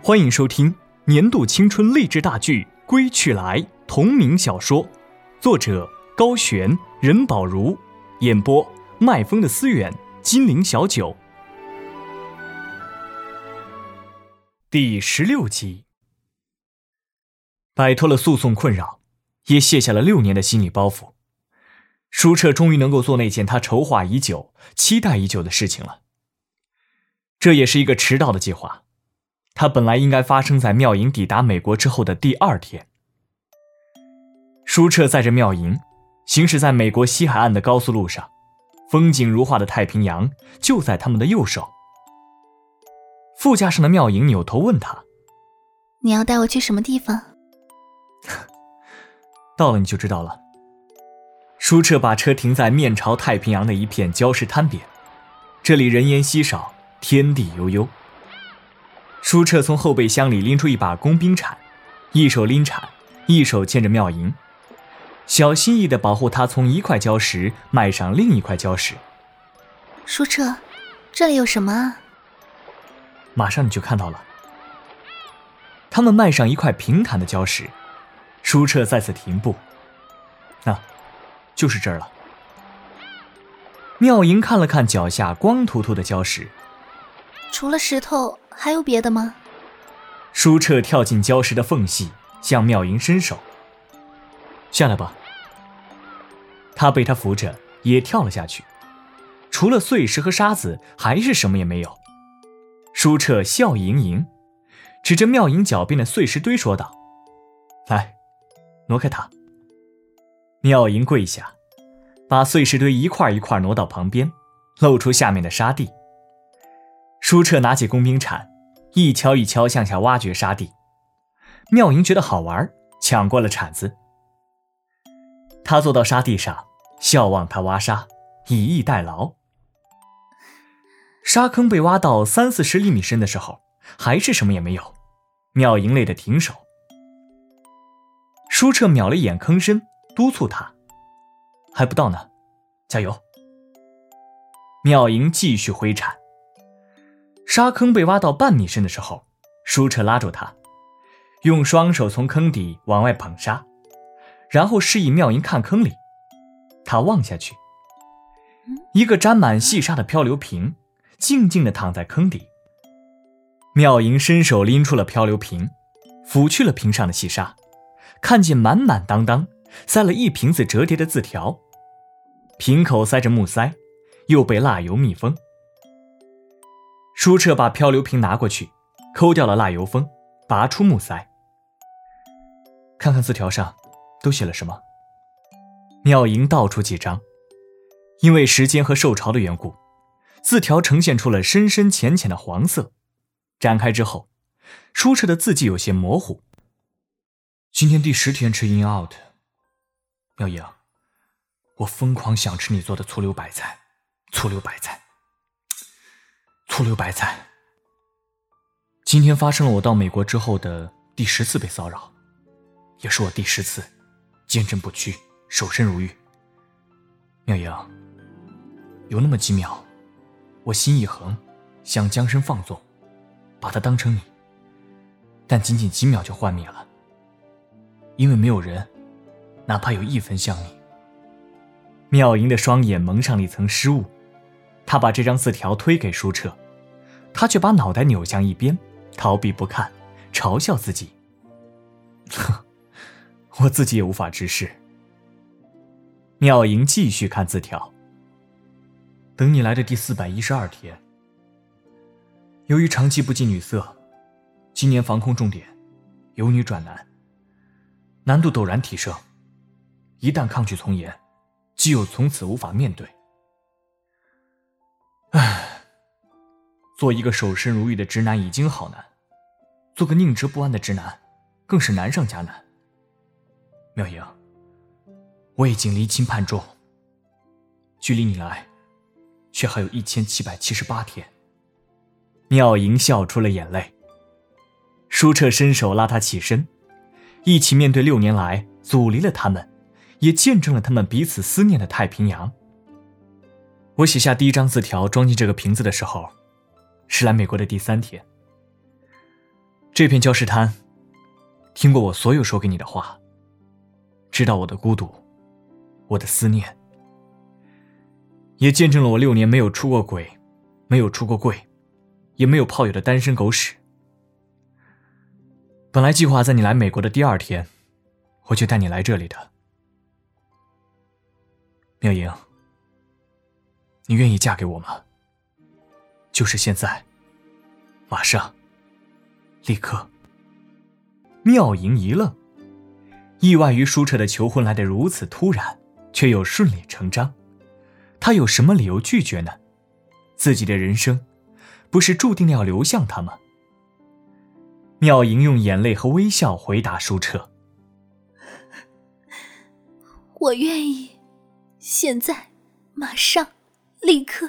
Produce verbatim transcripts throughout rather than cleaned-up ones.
欢迎收听年度青春励志大剧《归去来》同名小说，作者高璇、任宝如，演播麦风的思远、金陵小九。第十六集。摆脱了诉讼困扰，也卸下了六年的心理包袱，舒澈终于能够做那件他筹划已久、期待已久的事情了。这也是一个迟到的计划，它本来应该发生在妙莹抵达美国之后的第二天。舒澈载着妙莹行驶在美国西海岸的高速路上，风景如画的太平洋就在他们的右手。副驾上的妙莹扭头问他： 你要带我去什么地方？ 到了你就知道了。舒澈把车停在面朝太平洋的一片礁石滩边，这里人烟稀少，天地悠悠。舒澈从后备箱里拎出一把工兵铲，一手拎铲，一手牵着妙莹，小心翼翼地保护她从一块礁石迈上另一块礁石。 舒澈，这里有什么啊？ 马上你就看到了。他们迈上一块平坦的礁石，舒澈再次停步。那，就是这儿了。妙莹看了看脚下光秃秃的礁石， 除了石头还有别的吗？ 舒澈跳进礁石的缝隙，向妙莹伸手：下来吧。他被他扶着也跳了下去，除了碎石和沙子还是什么也没有。舒澈笑盈盈，指着妙莹脚边的碎石堆说道：来，挪开它。妙莹跪下，把碎石堆一块一块挪到旁边，露出下面的沙地。舒澈拿起工兵铲，一锹一锹向下挖掘沙地。妙莹觉得好玩，抢过了铲子。他坐到沙地上，笑望他挖沙，以逸待劳。沙坑被挖到三四十厘米深的时候，还是什么也没有。妙莹累得停手。舒澈瞄了一眼坑深，督促他：还不到呢，加油。妙莹继续挥铲。沙坑被挖到半米深的时候，舒澈拉住他，用双手从坑底往外捧沙，然后示意妙莹看坑里。他望下去，一个沾满细沙的漂流瓶静静地躺在坑底。妙莹伸手拎出了漂流瓶，拂去了瓶上的细沙，看见满满当当塞了一瓶子折叠的字条，瓶口塞着木塞，又被蜡油密封。舒澈把漂流瓶拿过去，抠掉了蜡油封，拔出木塞。看看字条上都写了什么。妙莹倒出几张，因为时间和受潮的缘故，字条呈现出了深深浅浅的黄色。展开之后，舒澈的字迹有些模糊。今天第十天吃 in out， 妙莹，我疯狂想吃你做的醋溜白菜，醋溜白菜，醋溜白菜。今天发生了我到美国之后的第十次被骚扰，也是我第十次坚贞不屈，守身如玉。妙莹，有那么几秒，我心一横，想将身放纵，把它当成你，但仅仅几秒就幻灭了，因为没有人哪怕有一分像你。妙莹的双眼蒙上了一层湿雾，她把这张字条推给舒澈，他却把脑袋扭向一边，逃避不看，嘲笑自己。哼，我自己也无法直视。妙莹继续看字条。等你来的第四百一十二天，由于长期不近女色，今年防控重点由女转男，难度陡然提升，一旦抗拒从严，基友从此无法面对。唉，做一个守身如玉的直男已经好难，做个宁折不弯的直男更是难上加难。妙莹，我已经离经叛重，距离你来却还有一千七百七十八天。妙莹笑出了眼泪。舒澈伸手拉她起身，一起面对六年来阻离了他们，也见证了他们彼此思念的太平洋。我写下第一张字条装进这个瓶子的时候，是来美国的第三天。 这片礁石滩，听过我所有说给你的话，知道我的孤独，我的思念，也见证了我六年没有出过轨，没有出过柜，也没有炮友的单身狗屎。本来计划在你来美国的第二天，我就带你来这里的。妙莹，你愿意嫁给我吗？就是现在，马上，立刻。妙莹一愣，意外于舒澈的求婚来得如此突然，却又顺理成章。他有什么理由拒绝呢？自己的人生不是注定要流向他吗？妙莹用眼泪和微笑回答舒澈： 我愿意，现在，马上，立刻。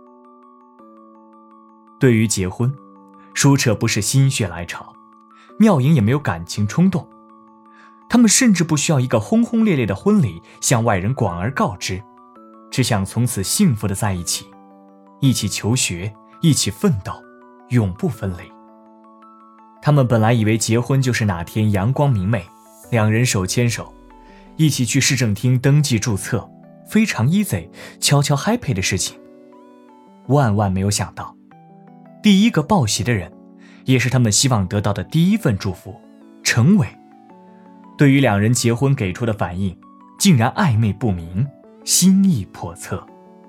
对于结婚，舒澈不是心血来潮，妙莹也没有感情冲动，他们甚至不需要一个轰轰烈烈的婚礼向外人广而告之，只想从此幸福的在一起，一起求学，一起奋斗，永不分离。他们本来以为结婚就是哪天阳光明媚，两人手牵手，一起去市政厅登记注册，非常 easy， 悄悄 happy 的事情。万万没有想到，第一个报喜的人，也是他们希望得到的第一份祝福，程伟，对于两人结婚给出的反应，竟然暧昧不明，心意叵测。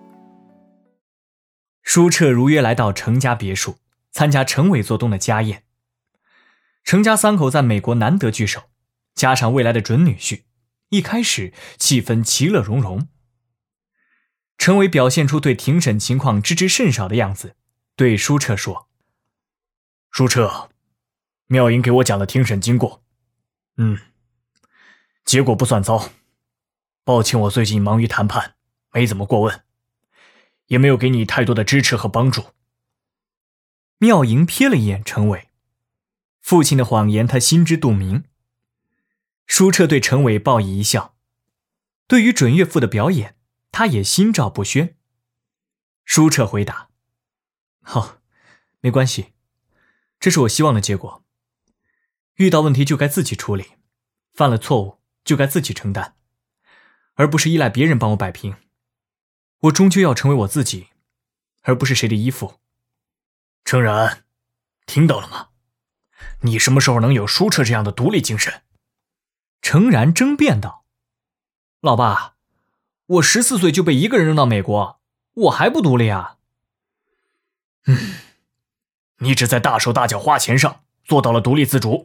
舒澈如约来到程家别墅，参加程伟做东的家宴。程家三口在美国难得聚首，加上未来的准女婿，一开始气氛其乐融融。程伟表现出对庭审情况知之甚少的样子，对舒澈说：舒澈，妙莹给我讲了庭审经过，嗯，结果不算糟。抱歉我最近忙于谈判，没怎么过问，也没有给你太多的支持和帮助。妙莹瞥了一眼程伟，父亲的谎言他心知肚明。舒澈对程伟报以一笑，对于准岳父的表演，他也心照不宣。舒澈回答：好，没关系，这是我希望的结果。遇到问题就该自己处理，犯了错误就该自己承担，而不是依赖别人帮我摆平。我终究要成为我自己，而不是谁的依附。程然，听到了吗？你什么时候能有舒澈这样的独立精神？程然争辩道：老爸，我十四岁就被一个人扔到美国，我还不独立啊。嗯，你只在大手大脚花钱上做到了独立自主。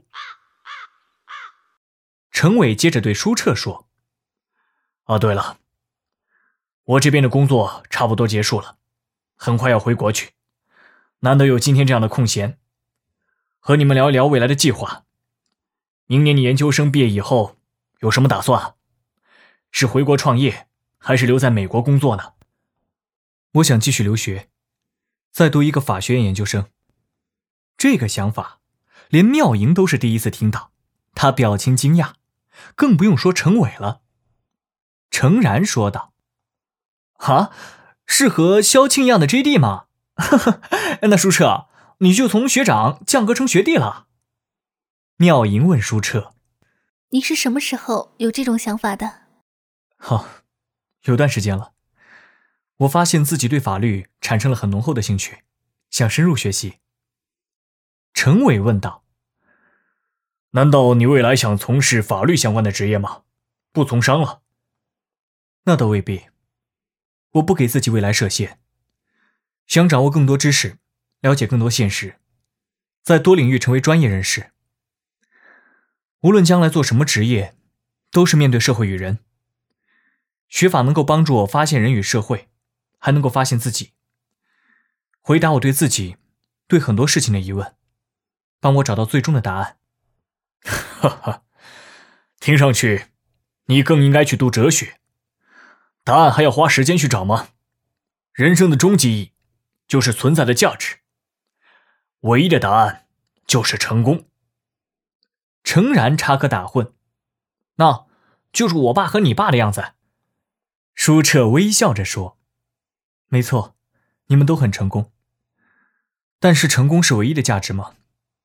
程伟接着对舒澈说：啊，对了，我这边的工作差不多结束了，很快要回国去，难得有今天这样的空闲，和你们聊一聊未来的计划。明年你研究生毕业以后有什么打算？是回国创业，还是留在美国工作呢？我想继续留学，再读一个法学院研究生。这个想法连妙莹都是第一次听到，她表情惊讶，更不用说程伟了。程然说道：啊，是和萧庆一样的 J D 吗？那舒澈，你就从学长降格成学弟了。妙莹问舒澈： 你是什么时候有这种想法的？ 好，有段时间了。我发现自己对法律产生了很浓厚的兴趣，想深入学习。程伟问道：难道你未来想从事法律相关的职业吗？不从商了？那倒未必，我不给自己未来设限，想掌握更多知识，了解更多现实，在多领域成为专业人士。无论将来做什么职业，都是面对社会与人。学法能够帮助我发现人与社会，还能够发现自己，回答我对自己、对很多事情的疑问，帮我找到最终的答案。哈哈，听上去你更应该去读哲学。答案还要花时间去找吗？人生的终极意义就是存在的价值，唯一的答案就是成功。诚然插科打诨，那就是我爸和你爸的样子。舒澈微笑着说：没错，你们都很成功，但是成功是唯一的价值吗？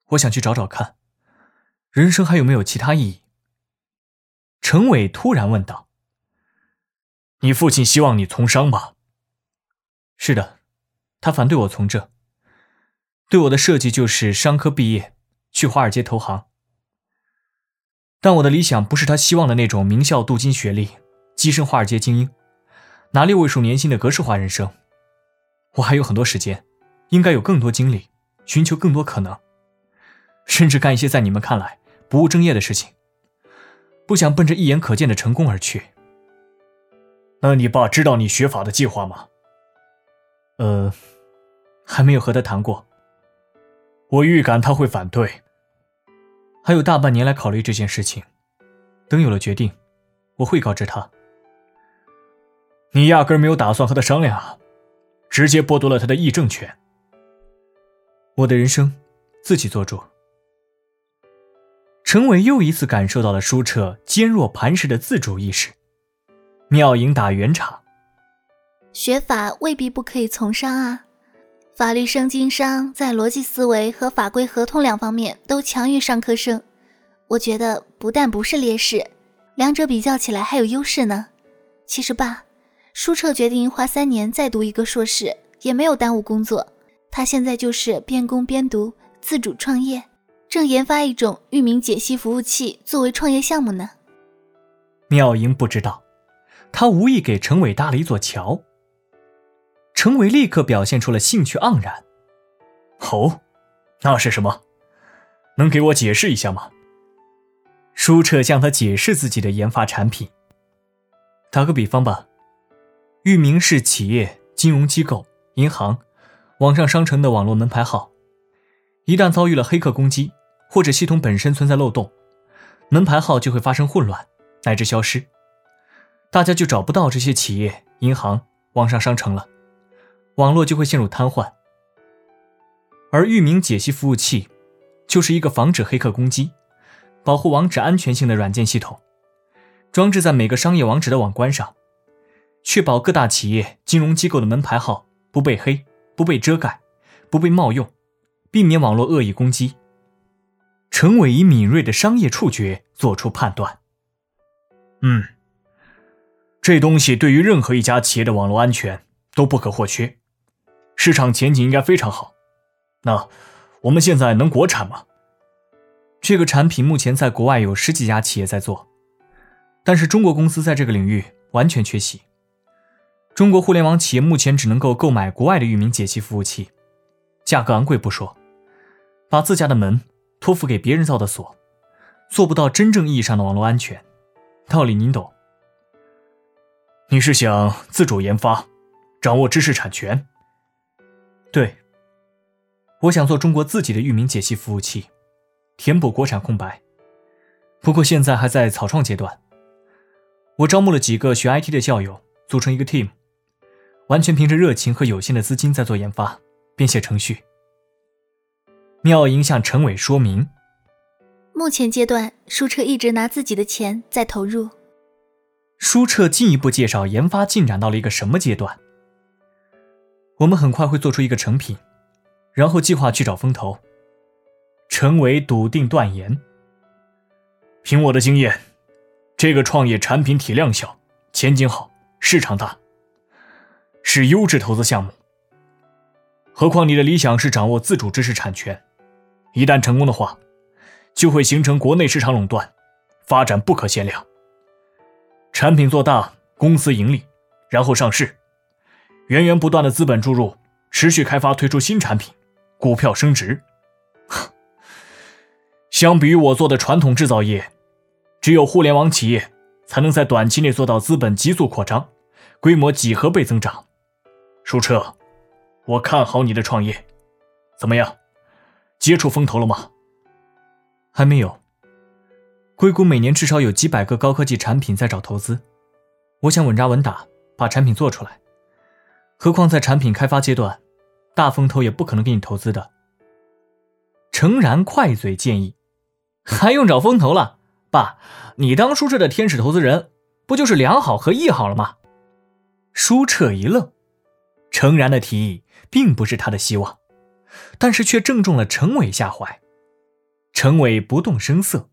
我想去找找看，人生还有没有其他意义。程伟突然问道：你父亲希望你从商吧？是的，他反对我从政。对我的设计就是商科毕业，去华尔街投行。但我的理想不是他希望的那种名校镀金学历，跻身华尔街精英，拿六位数年薪的格式化人生。我还有很多时间，应该有更多精力，寻求更多可能，甚至干一些在你们看来不务正业的事情。不想奔着一眼可见的成功而去。那你爸知道你学法的计划吗？呃，还没有和他谈过。我预感他会反对。还有大半年来考虑这件事情，等有了决定，我会告知他。你压根儿没有打算和他商量啊，直接剥夺了他的议政权。我的人生自己做主。程伟又一次感受到了舒澈坚若磐石的自主意识。妙莹打圆场： 学法未必不可以从商啊，法律生经商在逻辑思维和法规合同两方面都强于商科生。我觉得不但不是劣势，两者比较起来还有优势呢。其实爸，舒澈决定花三年再读一个硕士，也没有耽误工作。他现在就是边工边读，自主创业，正研发一种域名解析服务器作为创业项目呢。 妙莹不知道，他无意给程伟搭了一座桥。程伟立刻表现出了兴趣盎然。哦，那是什么？能给我解释一下吗？舒澈向他解释自己的研发产品。打个比方吧，域名是企业、金融机构、银行、网上商城的网络门牌号。一旦遭遇了黑客攻击，或者系统本身存在漏洞，门牌号就会发生混乱，乃至消失。大家就找不到这些企业、银行、网上商城了，网络就会陷入瘫痪。而域名解析服务器就是一个防止黑客攻击、保护网址安全性的软件系统，装置在每个商业网址的网关上，确保各大企业、金融机构的门牌号不被黑、不被遮盖、不被冒用，避免网络恶意攻击。程伟以敏锐的商业触觉做出判断。嗯，这东西对于任何一家企业的网络安全都不可或缺，市场前景应该非常好。那我们现在能国产吗？这个产品目前在国外有十几家企业在做，但是中国公司在这个领域完全缺席。中国互联网企业目前只能够购买国外的域名解析服务器，价格昂贵不说，把自家的门托付给别人造的锁，做不到真正意义上的网络安全。道理您懂。你是想自主研发，掌握知识产权？对，我想做中国自己的域名解析服务器，填补国产空白。不过现在还在草创阶段。我招募了几个学 I T 的校友，组成一个 team， 完全凭着热情和有限的资金在做研发，编写程序。妙莹向程伟说明， 目前阶段舒澈一直拿自己的钱在投入。 舒澈进一步介绍研发进展到了一个什么阶段。我们很快会做出一个成品，然后计划去找风投。程伟笃定断言，凭我的经验，这个创业产品体量小，前景好，市场大，是优质投资项目。何况你的理想是掌握自主知识产权，一旦成功的话，就会形成国内市场垄断，发展不可限量。产品做大，公司盈利，然后上市，源源不断的资本注入，持续开发推出新产品，股票升值。相比于我做的传统制造业，只有互联网企业才能在短期内做到资本急速扩张，规模几何倍增长。舒澈，我看好你的创业，怎么样？接触风投了吗？还没有。硅谷每年至少有几百个高科技产品在找投资，我想稳扎稳打把产品做出来。何况在产品开发阶段，大风投也不可能给你投资的。诚然快嘴建议，还用找风投了？爸，你当舒澈的天使投资人，不就是良好和益好了吗？舒澈一愣，诚然的提议并不是他的希望，但是却正中了程伟下怀。 陈伟不动声色。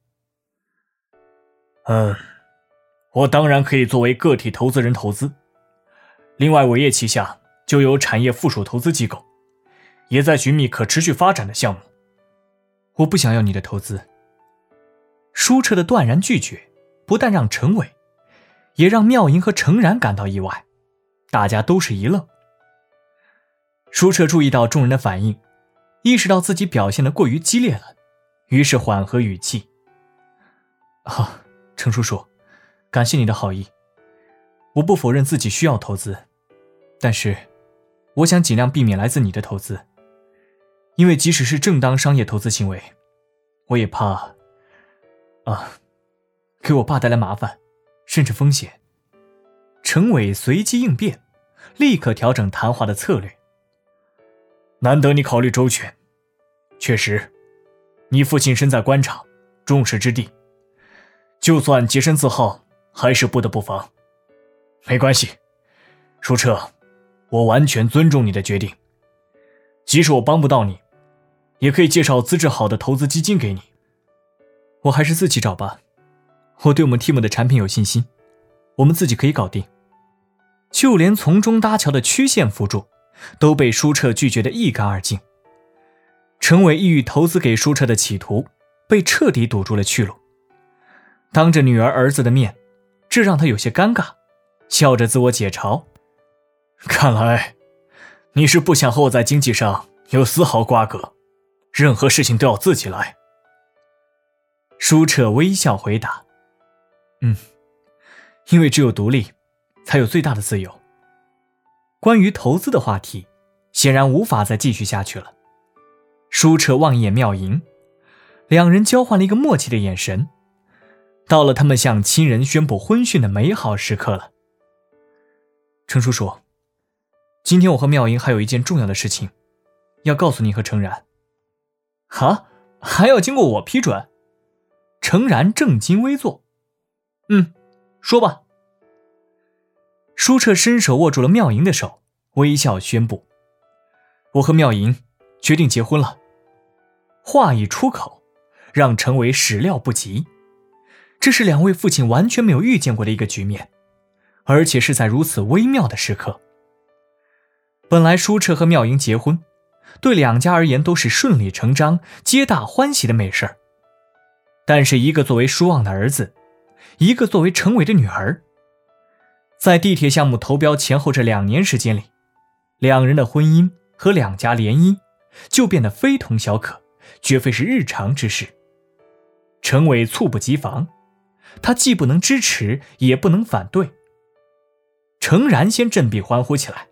嗯，我当然可以作为个体投资人投资，另外伟业旗下就有产业附属投资机构，也在寻觅可持续发展的项目。 我不想要你的投资。 舒澈的断然拒绝不但让陈伟，也让妙莹和程然感到意外，大家都是一愣。舒澈注意到众人的反应，意识到自己表现得过于激烈了，于是缓和语气。 好，程叔叔，感谢你的好意。我不否认自己需要投资，但是我想尽量避免来自你的投资，因为即使是正当商业投资行为，我也怕啊，给我爸带来麻烦，甚至风险。 程伟随机应变，立刻调整谈话的策略。难得你考虑周全，确实，你父亲身在官场，众矢之的，就算洁身自好，还是不得不防。没关系，舒澈，我完全尊重你的决定。即使我帮不到你，也可以介绍资质好的投资基金给你。 我还是自己找吧，我对我们 team 的产品有信心，我们自己可以搞定。 就连从中搭桥的曲线辅助都被舒澈拒绝得一干二净。陈伟意欲投资给舒澈的企图被彻底堵住了去路。当着女儿儿子的面，这让他有些尴尬，笑着自我解嘲。看来你是不想和我在经济上有丝毫瓜葛，任何事情都要自己来。舒澈微笑回答， 嗯，因为只有独立才有最大的自由。 关于投资的话题显然无法再继续下去了。舒澈望一眼妙莹，两人交换了一个默契的眼神。到了他们向亲人宣布婚讯的美好时刻了。 程叔叔，今天我和妙莹还有一件重要的事情要告诉你和程然。 哈，还要经过我批准？程然正襟危坐。嗯，说吧。舒澈伸手握住了妙莹的手，微笑宣布： 我和妙莹决定结婚了。 话一出口，让陈伟始料不及。这是两位父亲完全没有预见过的一个局面，而且是在如此微妙的时刻。本来舒澈和妙莹结婚，对两家而言都是顺理成章、皆大欢喜的美事儿。但是一个作为舒望的儿子，一个作为陈伟的女儿，在地铁项目投标前后这两年时间里，两人的婚姻和两家联姻就变得非同小可，绝非是日常之事。陈伟猝不及防，他既不能支持，也不能反对。程然先振臂欢呼起来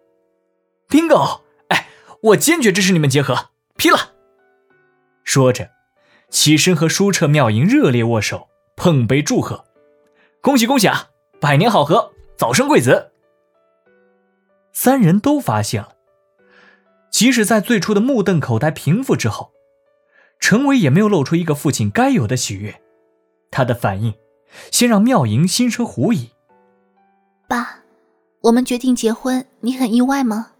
：“Bingo！ 哎，我坚决支持你们结合，批了！”说着，起身和舒澈、妙莹热烈握手，碰杯祝贺：“恭喜恭喜啊！百年好合，早生贵子！”三人都发现了，即使在最初的目瞪口呆平复之后，陈伟也没有露出一个父亲该有的喜悦。他的反应先让妙莹心生狐疑：“ 爸，我们决定结婚，你很意外吗？”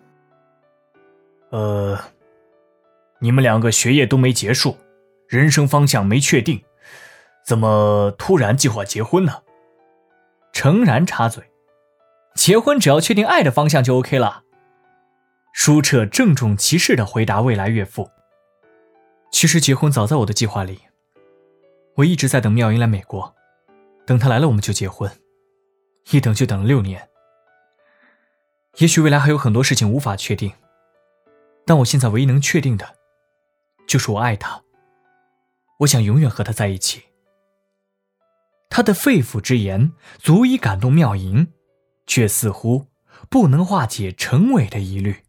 呃，你们两个学业都没结束，人生方向没确定，怎么突然计划结婚呢？诚然插嘴：“结婚只要确定爱的方向就 OK 了。”舒澈郑重其事地回答未来岳父：“ 其实结婚早在我的计划里，我一直在等妙莹来美国，等她来了我们就结婚，一等就等了六年。也许未来还有很多事情无法确定，但我现在唯一能确定的，就是我爱她，我想永远和她在一起。” 他的肺腑之言足以感动妙莹，却似乎不能化解陈伟的疑虑。